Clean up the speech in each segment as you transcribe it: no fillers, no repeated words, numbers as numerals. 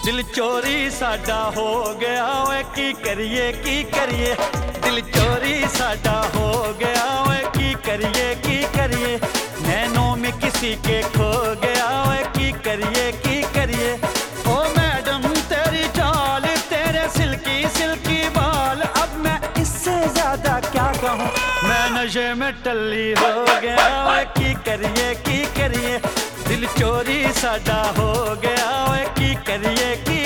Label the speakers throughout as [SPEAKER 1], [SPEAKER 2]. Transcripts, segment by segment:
[SPEAKER 1] दिल चोरी साडा हो गया ओए की करिए दिल चोरी साडा हो गया ओए की करिए नैनों में किसी के खो गया ओए की करिए ओ मैडम तेरी चाल तेरे सिल्की सिल्की बाल अब मैं इससे ज्यादा क्या कहूँ मैं नशे में टल्ली हो गया ओए की करिए दिल चोरी साडा हो गया ओए की करिए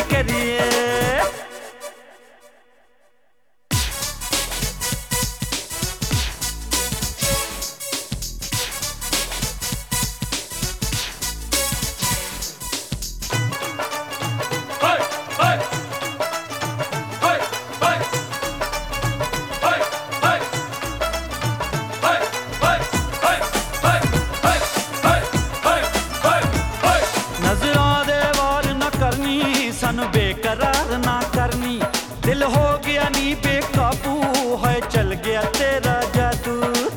[SPEAKER 1] सन बेकरार ना करनी दिल हो गया नी बेकाबू है चल गया तेरा जादू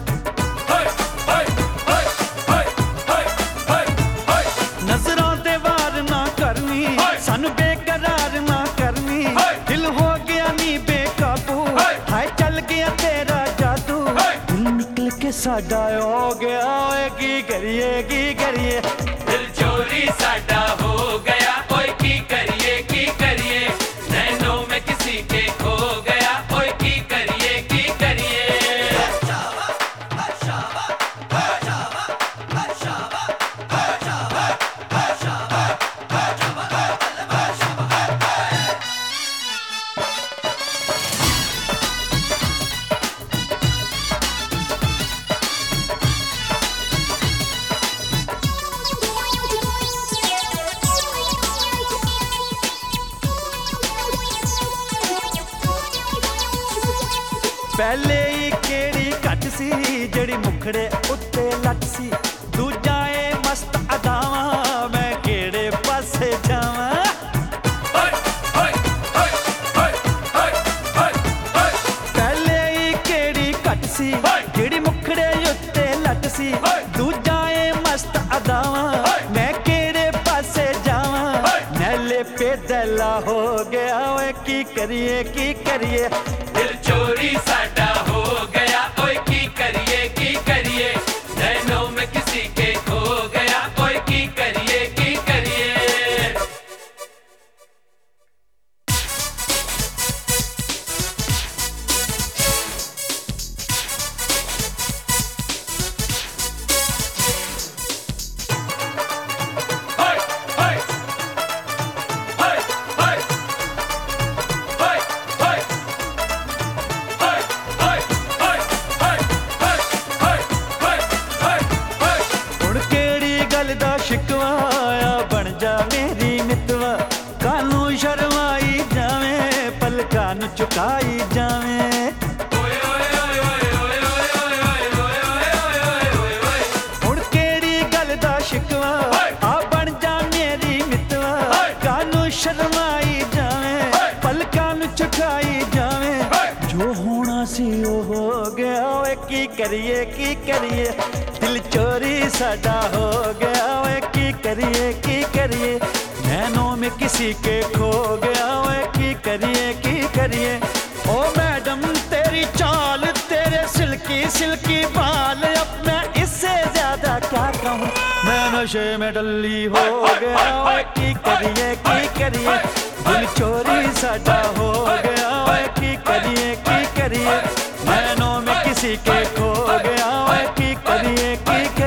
[SPEAKER 1] नजरों दे वार ना करनी सन बेकरार ना करनी दिल हो गया नी बेकाबू है चल गया तेरा जादू दिल निकल के साडा हो गया की करिए दिल चोरी साडा हो गया ओए की करिए नैनों में किसी के खो गया ओए की करिए पहले ही केड़ी घट सी जड़ी मुखड़े उत्ते लट सी दूजा ए मस्त अदावा मैं केड़े पासे जावां पहले ही केड़ी घट सी जड़ी मुखड़े उत्ते लट सी दूजा ए मस्त अदावा मैं केड़े पासे जावां नैले पे दला हो गया ओए की करिए दिल चोरी साडा हो गया ओए की करिए नैनों में किसी के खो गया ओए की करिए शिकवाया बन जा मेरी मितवा कानू शर्माई जावे पलका नु चुकाई जावे हुण केड़ी गल दा शिकवा आ बन जा मेरी मितवा कानू शर्माई जावे पलका नु चुकाई जावे जो होना सी ओ हो गया ओए की करिए दिल चोरी साडा हो गया ओए की करिए नैनों में किसी के खो गया ओए की करिए ओ मैडम तेरी चाल तेरे सिल्की बाल अब मैं इससे ज्यादा क्या कहूँ मैं नशे में डल्ली हो गया ओए की करिए दिल चोरी साडा हो गया ओए की करिए नैनों में किसी के खो गया ओए की करिए